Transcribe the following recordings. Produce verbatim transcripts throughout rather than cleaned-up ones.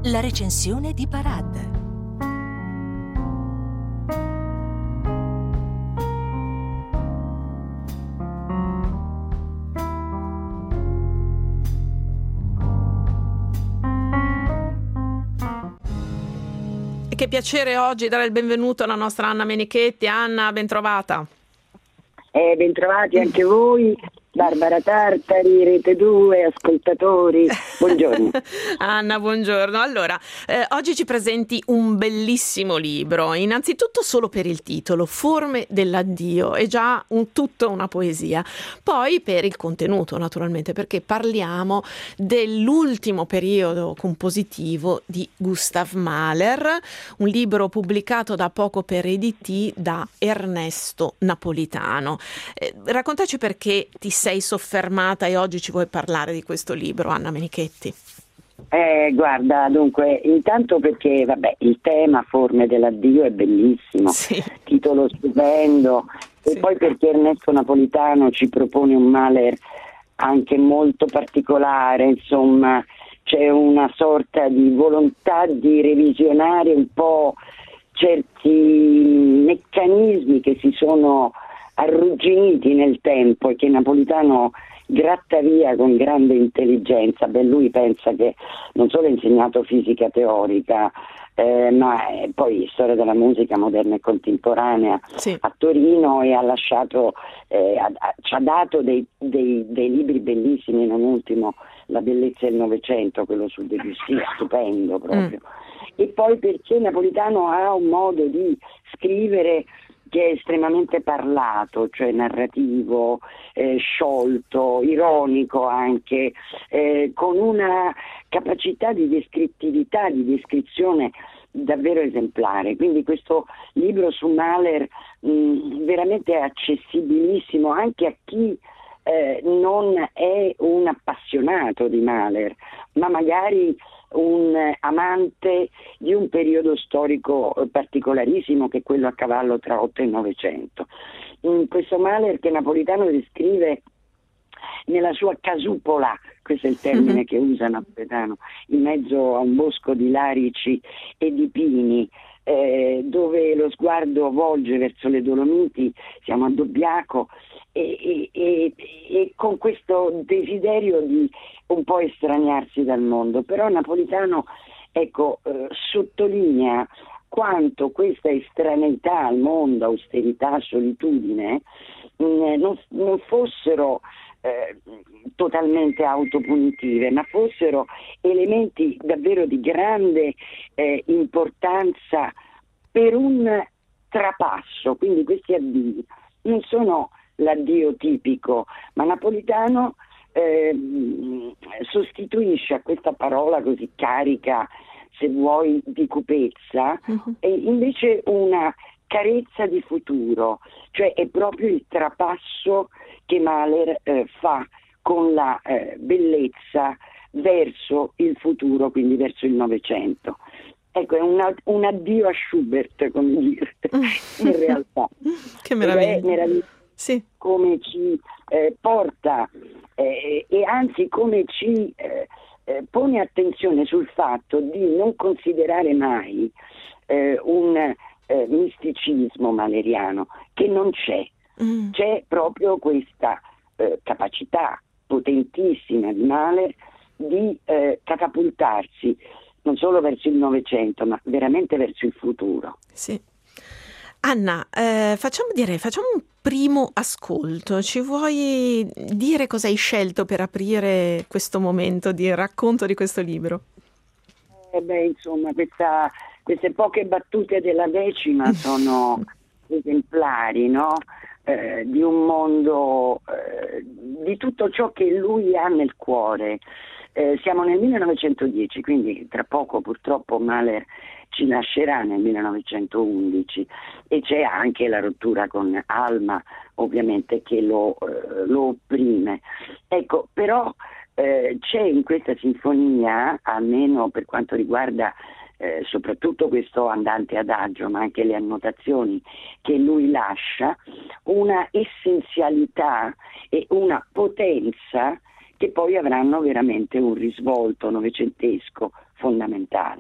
La recensione di Parad. Che piacere oggi dare il benvenuto alla nostra Anna Menichetti. Anna, bentrovata. Eh, bentrovati anche voi, Barbara Tartari, Rete due, ascoltatori, buongiorno. Anna, buongiorno. Allora, eh, oggi ci presenti un bellissimo libro, innanzitutto solo per il titolo, Forme dell'addio, è già un, tutto una poesia. Poi per il contenuto, naturalmente, perché parliamo dell'ultimo periodo compositivo di Gustav Mahler, un libro pubblicato da poco per E D T da Ernesto Napolitano. Eh, raccontaci perché ti sei soffermata e oggi ci vuoi parlare di questo libro, Anna Menichetti. Eh, guarda, dunque, intanto perché, vabbè, il tema Forme dell'addio è bellissimo, sì. Titolo stupendo, e sì. poi perché Ernesto Napolitano ci propone un Mahler anche molto particolare, insomma, c'è una sorta di volontà di revisionare un po' certi meccanismi che si sono arrugginiti nel tempo e che Napolitano gratta via con grande intelligenza. Beh, lui pensa che non solo ha insegnato fisica teorica, eh, ma eh, poi storia della musica moderna e contemporanea sì. a Torino, e ha lasciato, eh, ha, ha, ci ha dato dei, dei, dei libri bellissimi, non ultimo La bellezza del Novecento, quello su Debussy, stupendo proprio. Mm. E poi perché Napolitano ha un modo di scrivere che è estremamente parlato, cioè narrativo, eh, sciolto, ironico anche, eh, con una capacità di descrittività, di descrizione davvero esemplare. Quindi questo libro su Mahler mh, veramente è accessibilissimo anche a chi eh, non è un appassionato di Mahler, ma magari un amante di un periodo storico particolarissimo, che è quello a cavallo tra otto e novecento. In questo Mahler che Napolitano descrive nella sua casupola, questo è il termine mm-hmm. che usa Napolitano, in mezzo a un bosco di larici e di pini, eh, dove lo sguardo volge verso le Dolomiti, siamo a Dobbiaco, e, e, e, e con questo desiderio di un po' estraniarsi dal mondo. Però Napolitano, ecco, eh, sottolinea quanto questa estraneità al mondo, austerità, solitudine, mh, non, non fossero eh, totalmente autopunitive, ma fossero elementi davvero di grande eh, importanza per un trapasso. Quindi questi addii non sono l'addio tipico, ma Napolitano eh, sostituisce a questa parola così carica, se vuoi, di cupezza, uh-huh. e invece una carezza di futuro, cioè è proprio il trapasso che Mahler eh, fa con la eh, bellezza verso il futuro, quindi verso il Novecento. Ecco, è una, un addio a Schubert, come dire, in realtà. Che meraviglia. Ed è meraviglioso. Sì. Come ci eh, porta eh, e anzi come ci eh, eh, pone attenzione sul fatto di non considerare mai eh, un eh, misticismo mahleriano, che non c'è. Mm. C'è proprio questa eh, capacità potentissima di Mahler di eh, catapultarsi non solo verso il Novecento, ma veramente verso il futuro. Sì. Anna, eh, facciamo dire, facciamo un primo ascolto. Ci vuoi dire cosa hai scelto per aprire questo momento di racconto di questo libro? Eh beh, insomma, questa, queste poche battute della decima sono esemplari, no? Eh, di un mondo, eh, di tutto ciò che lui ha nel cuore. Eh, siamo nel millenovecentodieci, quindi tra poco purtroppo Mahler ci lascerà nel millenovecentoundici, e c'è anche la rottura con Alma, ovviamente, che lo, eh, lo opprime. Ecco, però eh, c'è in questa sinfonia, almeno per quanto riguarda eh, soprattutto questo andante adagio, ma anche le annotazioni che lui lascia, una essenzialità e una potenza che poi avranno veramente un risvolto novecentesco fondamentale.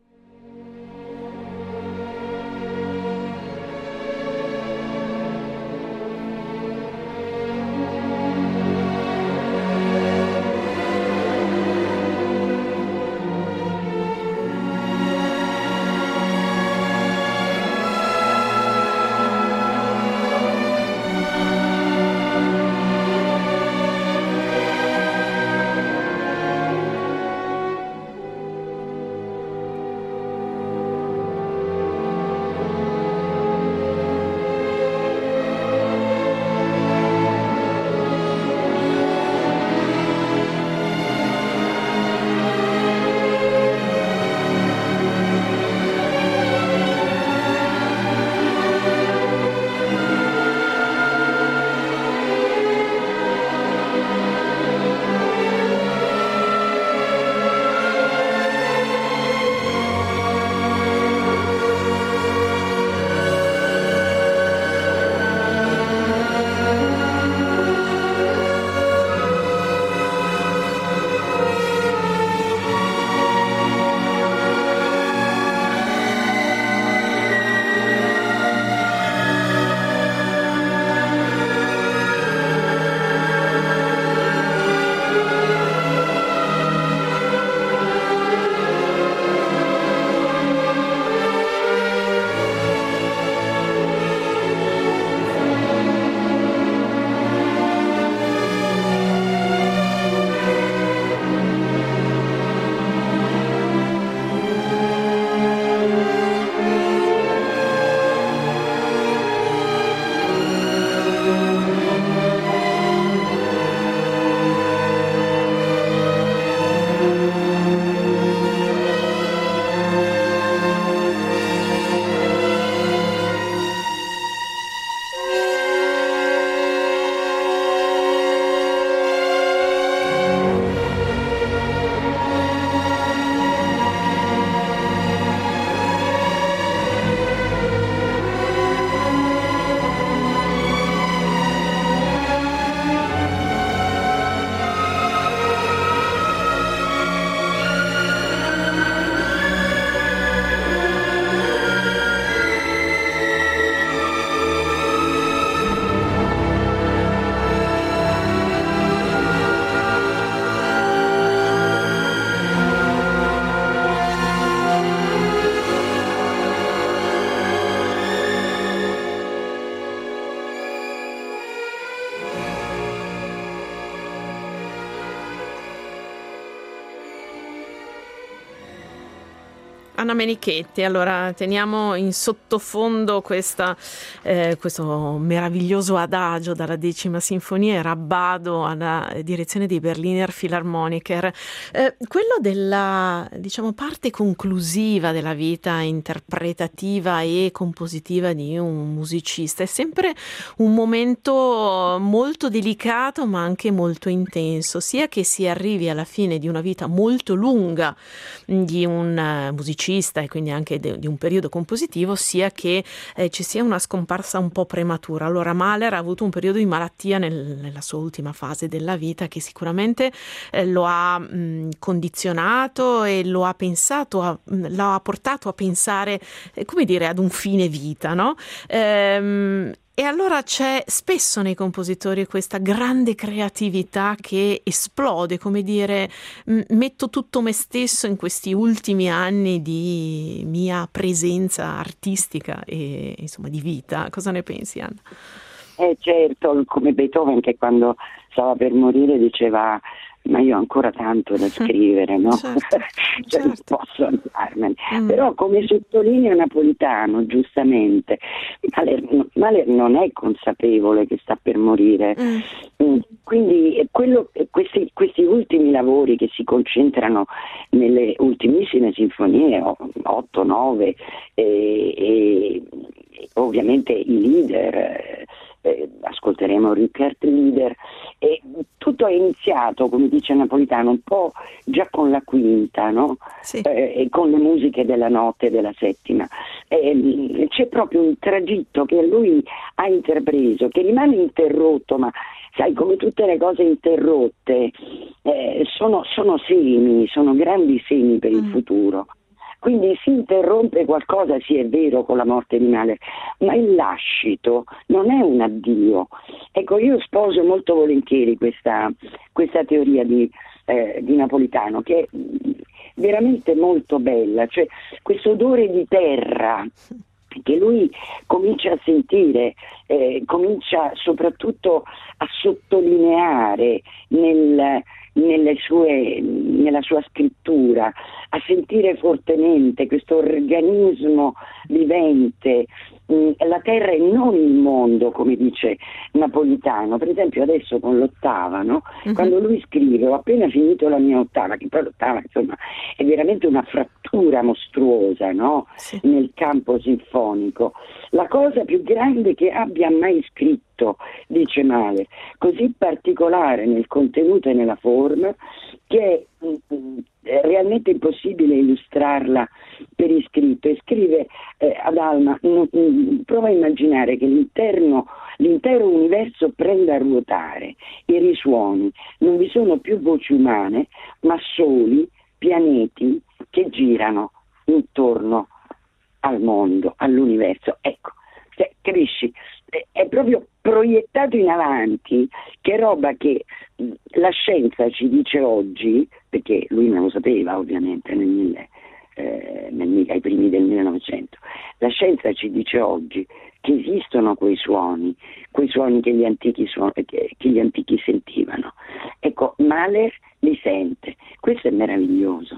Anna Menichetti, allora teniamo in sottofondo questa, eh, questo meraviglioso adagio dalla decima sinfonia, Rabbado alla direzione dei Berliner Philharmoniker. Eh, quello della, diciamo, parte conclusiva della vita interpretativa e compositiva di un musicista è sempre un momento molto delicato ma anche molto intenso, sia che si arrivi alla fine di una vita molto lunga di un musicista e quindi anche de, di un periodo compositivo, sia che eh, ci sia una scomparsa un po' prematura. Allora Mahler ha avuto un periodo di malattia nel, nella sua ultima fase della vita che sicuramente eh, lo ha mh, condizionato e lo ha pensato, a, mh, l'ha portato a pensare, eh, come dire, ad un fine vita, no? Ehm, E allora c'è spesso nei compositori questa grande creatività che esplode, come dire, metto tutto me stesso in questi ultimi anni di mia presenza artistica e insomma di vita. Cosa ne pensi, Anna? Eh certo, come Beethoven che quando stava per morire diceva ma io ho ancora tanto da scrivere, no? Certo, cioè, certo. Non posso andarmene. Mm. Però come sottolinea Napolitano, giustamente, Mahler, Mahler non è consapevole che sta per morire. Mm. Quindi quello, questi, questi ultimi lavori che si concentrano nelle ultimissime sinfonie, otto, nove, e, e ovviamente i leader, eh, ascolteremo Rückert Lieder, e tutto è iniziato, come dice Napolitano, un po' già con la quinta, no? Sì. Eh, e con le musiche della notte della settima. Eh, c'è proprio un tragitto che lui ha intrapreso, che rimane interrotto, ma sai, come tutte le cose interrotte, eh, sono, sono semi, sono grandi semi per il Mm. futuro. Quindi si interrompe qualcosa, sì è vero, con la morte di Mahler, ma il lascito non è un addio. Ecco, io sposo molto volentieri questa, questa teoria di, eh, di Napolitano, che è veramente molto bella, cioè questo odore di terra che lui comincia a sentire, eh, comincia soprattutto a sottolineare nel, nelle sue, nella sua scrittura, a sentire fortemente questo organismo vivente, mh, la terra e non il mondo, come dice Napolitano. Per esempio adesso con l'ottava, no? Mhm. Quando lui scrive: ho appena finito la mia ottava, che poi l'ottava insomma è veramente una frattura mostruosa, no? Sì. Nel campo sinfonico, la cosa più grande che abbia mai scritto, dice Mahler, così particolare nel contenuto e nella forma che è, mm, è realmente impossibile illustrarla per iscritto. E scrive eh, ad Alma: mm, mm, prova a immaginare che l'interno, l'intero universo prenda a ruotare e risuoni, non vi sono più voci umane ma soli pianeti che girano intorno al mondo, all'universo. Ecco, cioè, capisci? È- È proprio proiettato in avanti, che roba che mh, la scienza ci dice oggi, perché lui non lo sapeva ovviamente nel, mille- eh, nel- ai primi del millenovecento, la scienza ci dice oggi che esistono quei suoni, quei suoni che gli antichi, suon- che, che gli antichi sentivano. Ecco, Mahler li sente, questo è meraviglioso.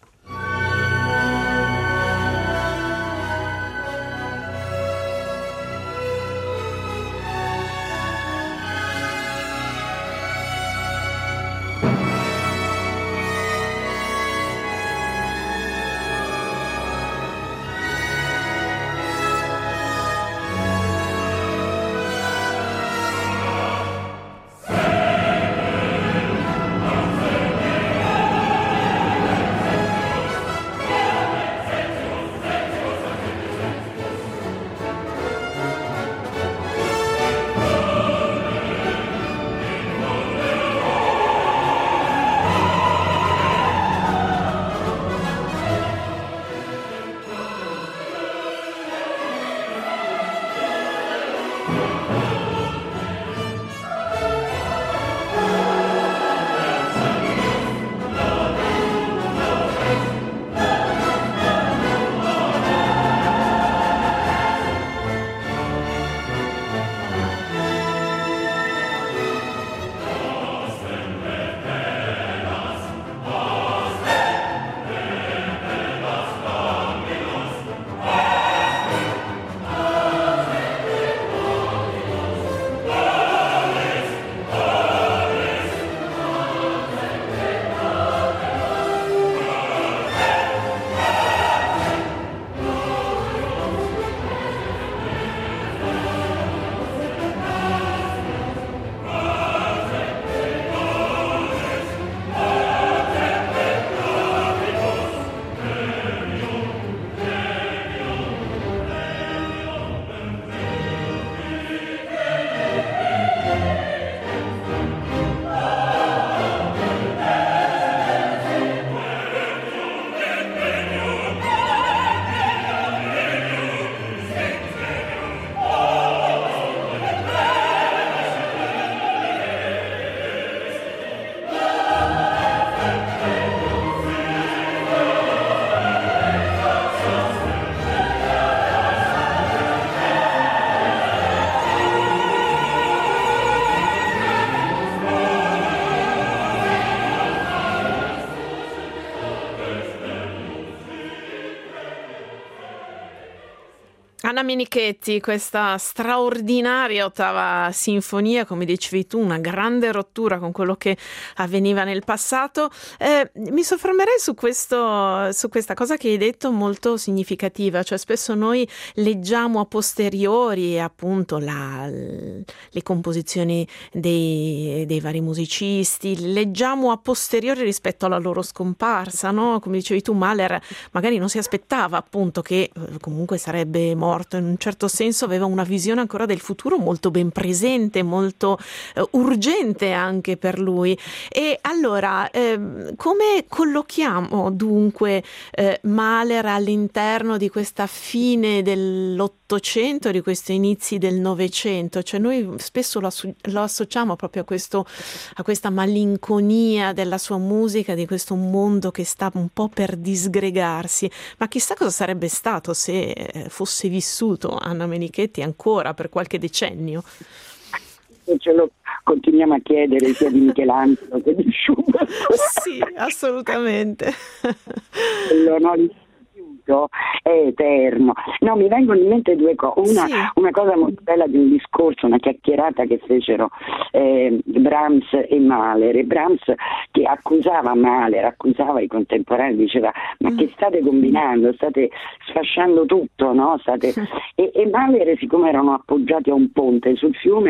Anna Menichetti, questa straordinaria ottava sinfonia, come dicevi tu, una grande rottura con quello che avveniva nel passato. Eh, mi soffermerei su questo, su questa cosa che hai detto, molto significativa, cioè spesso noi leggiamo a posteriori appunto la, le composizioni dei, dei vari musicisti, leggiamo a posteriori rispetto alla loro scomparsa, no? Come dicevi tu, Mahler magari non si aspettava appunto che eh, comunque sarebbe morto morto, in un certo senso aveva una visione ancora del futuro molto ben presente, molto eh, urgente anche per lui. E allora, eh, come collochiamo dunque eh, Mahler all'interno di questa fine dell'Ottocento, di questi inizi del Novecento? Cioè noi spesso lo, asso- lo associamo proprio a, questo, a questa malinconia della sua musica, di questo mondo che sta un po' per disgregarsi, ma chissà cosa sarebbe stato se fosse vissuto Anna Menichetti ancora per qualche decennio. Ce lo continuiamo a chiedere sia di Michelangelo che di Schubert. Sì, assolutamente. Quello, no, è eterno. No, mi vengono in mente due cose. Una, sì. una cosa molto bella di un discorso, una chiacchierata che fecero eh, Brahms e Mahler. E Brahms che accusava Mahler, accusava i contemporanei, diceva: ma che state combinando? State sfasciando tutto, no? State... E, e Mahler, siccome erano appoggiati a un ponte sul fiume,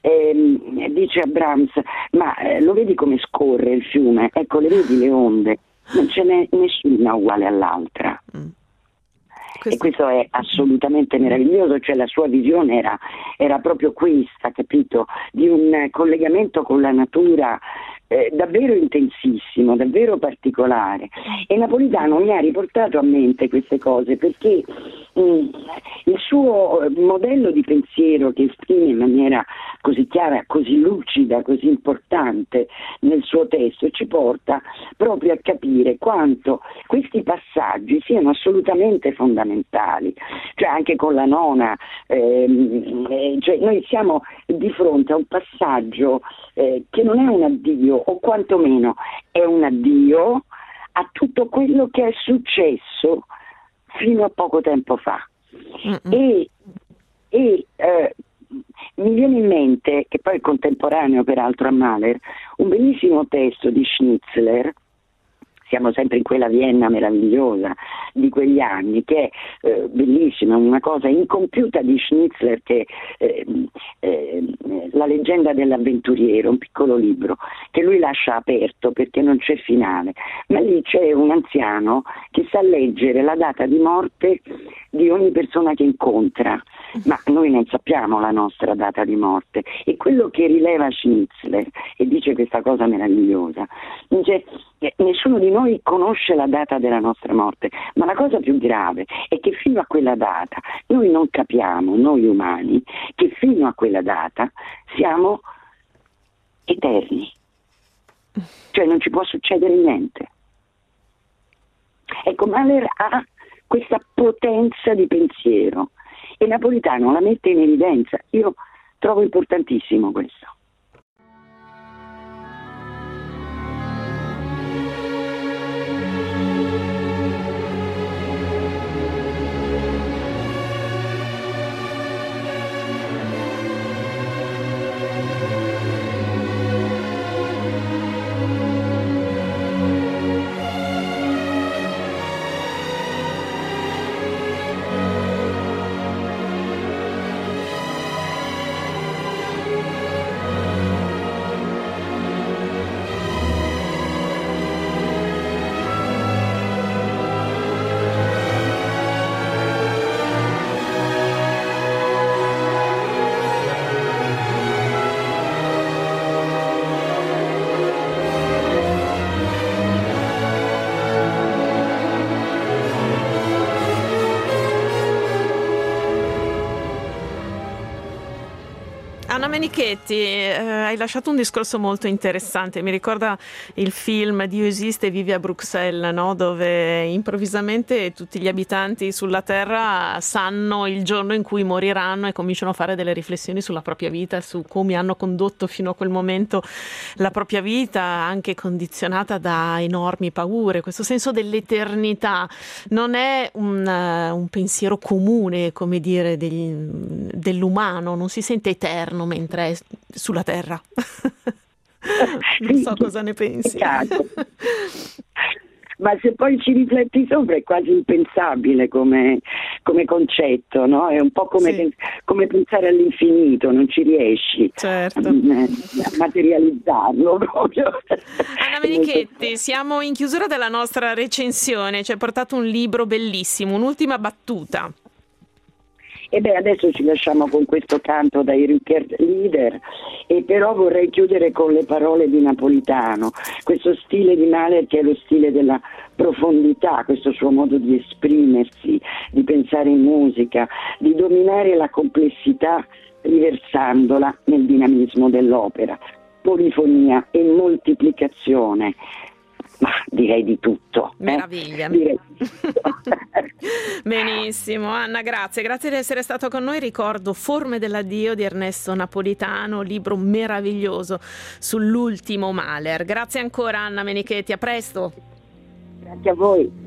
eh, dice a Brahms: ma eh, lo vedi come scorre il fiume? Ecco, le vedi le onde? Non ce n'è nessuna uguale all'altra. Mm. Questo... E questo è assolutamente meraviglioso, cioè la sua visione era, era proprio questa, capito? Di un collegamento con la natura eh, davvero intensissimo, davvero particolare. E Napolitano mi ha riportato a mente queste cose perché mh, il suo modello di pensiero, che esprime in maniera così chiara, così lucida, così importante nel suo testo, ci porta proprio a capire quanto questi passaggi siano assolutamente fondamentali. Cioè anche con la nona, ehm, eh, cioè noi siamo di fronte a un passaggio eh, che non è un addio, o quantomeno è un addio a tutto quello che è successo fino a poco tempo fa. Mm-hmm. E, e eh, mi viene in mente, che poi è contemporaneo peraltro a Mahler, un bellissimo testo di Schnitzler. Siamo sempre in quella Vienna meravigliosa di quegli anni, che è eh, bellissima, una cosa incompiuta di Schnitzler, che è eh, eh, La leggenda dell'avventuriero, un piccolo libro che lui lascia aperto perché non c'è finale, ma lì c'è un anziano che sa leggere la data di morte di ogni persona che incontra, ma noi non sappiamo la nostra data di morte. E quello che rileva Schnitzler, e dice questa cosa meravigliosa, dice: nessuno di noi conosce la data della nostra morte, ma la cosa più grave è che fino a quella data noi non capiamo, noi umani, che fino a quella data siamo eterni, cioè non ci può succedere niente. Ecco, Mahler ha questa potenza di pensiero e Napolitano la mette in evidenza. Io trovo importantissimo questo. Anna Menichetti, eh, hai lasciato un discorso molto interessante, mi ricorda il film Dio esiste e vive a Bruxelles, no? Dove improvvisamente tutti gli abitanti sulla Terra sanno il giorno in cui moriranno e cominciano a fare delle riflessioni sulla propria vita, su come hanno condotto fino a quel momento la propria vita, anche condizionata da enormi paure. Questo senso dell'eternità non è un, uh, un pensiero comune, come dire, degli, dell'umano, non si sente eterno mentre è sulla Terra. Non so cosa ne pensi. Ma se poi ci rifletti sopra è quasi impensabile come, come concetto, no? È un po' come, sì. come pensare all'infinito, non ci riesci certo. a, a materializzarlo proprio. Anna Menichetti, siamo in chiusura della nostra recensione, ci hai portato un libro bellissimo, un'ultima battuta. E beh, adesso ci lasciamo con questo canto dai Rückert Lieder, e però vorrei chiudere con le parole di Napolitano, questo stile di Mahler che è lo stile della profondità, questo suo modo di esprimersi, di pensare in musica, di dominare la complessità riversandola nel dinamismo dell'opera. Polifonia e moltiplicazione, ma direi di tutto. Meraviglia. Eh? Direi di tutto. Benissimo, Anna, grazie. Grazie di essere stato con noi. Ricordo Forme dell'addio di Ernesto Napolitano, libro meraviglioso sull'ultimo Mahler. Grazie ancora, Anna Menichetti, a presto. Grazie a voi.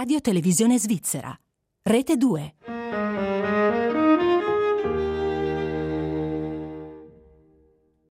Radio Televisione Svizzera. Rete due.